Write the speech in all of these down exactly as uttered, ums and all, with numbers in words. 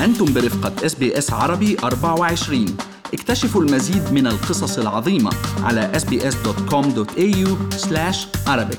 أنتم برفقة إس بي إس عربي أربعة وعشرين. اكتشفوا المزيد من القصص العظيمة على إس بي إس دوت كوم دوت إيه يو سلاش عربيك.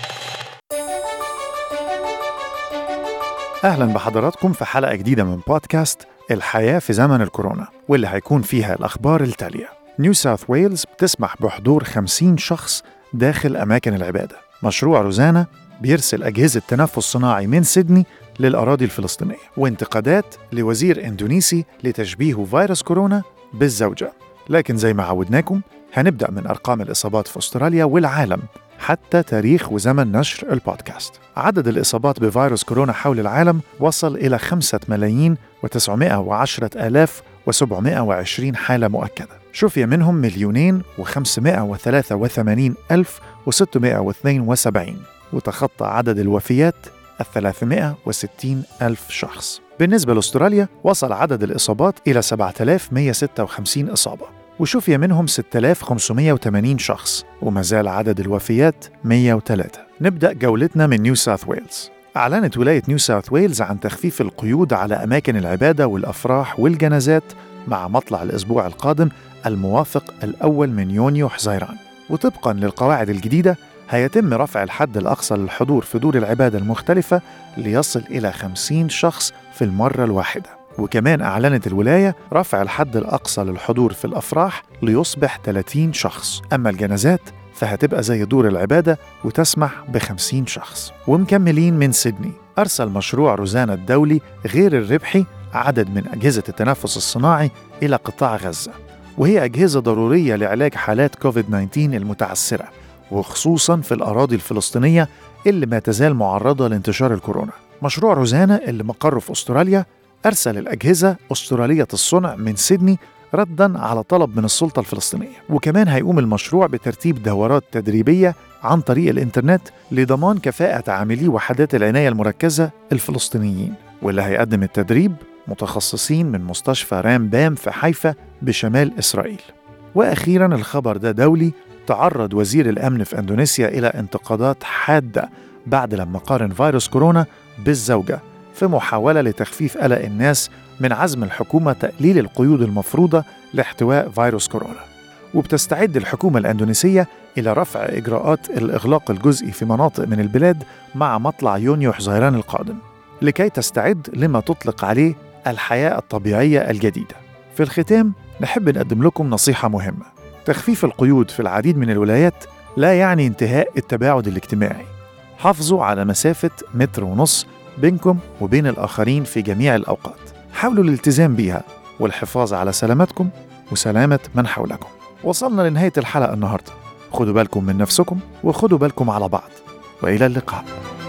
أهلا بحضراتكم في حلقة جديدة من بودكاست الحياة في زمن الكورونا، واللي هيكون فيها الأخبار التالية. نيو ساوث ويلز بتسمح بحضور خمسين شخص داخل أماكن العبادة. مشروع روزانا بيرسل أجهزة تنفس صناعي من سيدني للأراضي الفلسطينية. وانتقادات لوزير إندونيسي لتشبيه فيروس كورونا بالزوجة. لكن زي ما عودناكم هنبدأ من أرقام الإصابات في أستراليا والعالم حتى تاريخ وزمن نشر البودكاست. عدد الإصابات بفيروس كورونا حول العالم وصل إلى خمسة ملايين وتسعمائة وعشرة آلاف وسبعمائة وعشرين حالة مؤكدة. شفي منهم مليونين وخمسمائة وثلاثة وثمانين ألف وستمائة واثنين وسبعين، وتخطى عدد الوفيات الثلاثمائة وستين ألف شخص. بالنسبة لأستراليا وصل عدد الإصابات إلى سبعة آلاف ومائة وستة وخمسين إصابة، وشفي منهم ستة آلاف وخمسمائة وثمانين شخص، وما زال عدد الوفيات مائة وثلاثة. نبدأ جولتنا من نيو ساوث ويلز. أعلنت ولاية نيو ساوث ويلز عن تخفيف القيود على أماكن العبادة والأفراح والجنازات مع مطلع الأسبوع القادم الموافق الأول من يونيو حزيران. وطبقاً للقواعد الجديدة هيتم رفع الحد الأقصى للحضور في دور العبادة المختلفة ليصل إلى خمسين شخص في المرة الواحدة. وكمان أعلنت الولاية رفع الحد الأقصى للحضور في الأفراح ليصبح ثلاثين شخص. أما الجنازات فهتبقى زي دور العبادة وتسمح بخمسين شخص. ومكملين من سيدني، أرسل مشروع روزانا الدولي غير الربحي عدد من أجهزة التنفس الصناعي إلى قطاع غزة، وهي أجهزة ضرورية لعلاج حالات كوفيد تسعة عشر المتعثرة، وخصوصاً في الأراضي الفلسطينية اللي ما تزال معرضة لانتشار الكورونا. مشروع روزانا اللي مقره في أستراليا أرسل الأجهزة أسترالية الصنع من سيدني رداً على طلب من السلطة الفلسطينية. وكمان هيقوم المشروع بترتيب دورات تدريبية عن طريق الإنترنت لضمان كفاءة عاملي وحدات العناية المركزة الفلسطينيين، واللي هيقدم التدريب متخصصين من مستشفى رام بام في حيفا بشمال إسرائيل. وأخيراً الخبر ده دولي. تعرض وزير الأمن في إندونيسيا إلى انتقادات حادة بعد لما قارن فيروس كورونا بالزوجة في محاولة لتخفيف قلق الناس من عزم الحكومة تقليل القيود المفروضة لاحتواء فيروس كورونا. وبتستعد الحكومة الإندونيسية إلى رفع إجراءات الإغلاق الجزئي في مناطق من البلاد مع مطلع يونيو حزيران القادم لكي تستعد لما تطلق عليه الحياة الطبيعية الجديدة. في الختام نحب نقدم لكم نصيحة مهمة. تخفيف القيود في العديد من الولايات لا يعني انتهاء التباعد الاجتماعي. حافظوا على مسافة متر ونص بينكم وبين الآخرين في جميع الأوقات. حاولوا الالتزام بيها والحفاظ على سلامتكم وسلامة من حولكم. وصلنا لنهاية الحلقة النهاردة. خدوا بالكم من نفسكم وخدوا بالكم على بعض، وإلى اللقاء.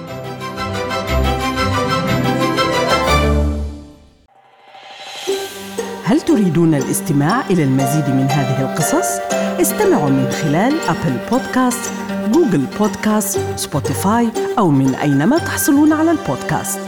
هل تريدون الاستماع إلى المزيد من هذه القصص؟ استمعوا من خلال أبل بودكاست، جوجل بودكاست، سبوتيفاي أو من أينما تحصلون على البودكاست.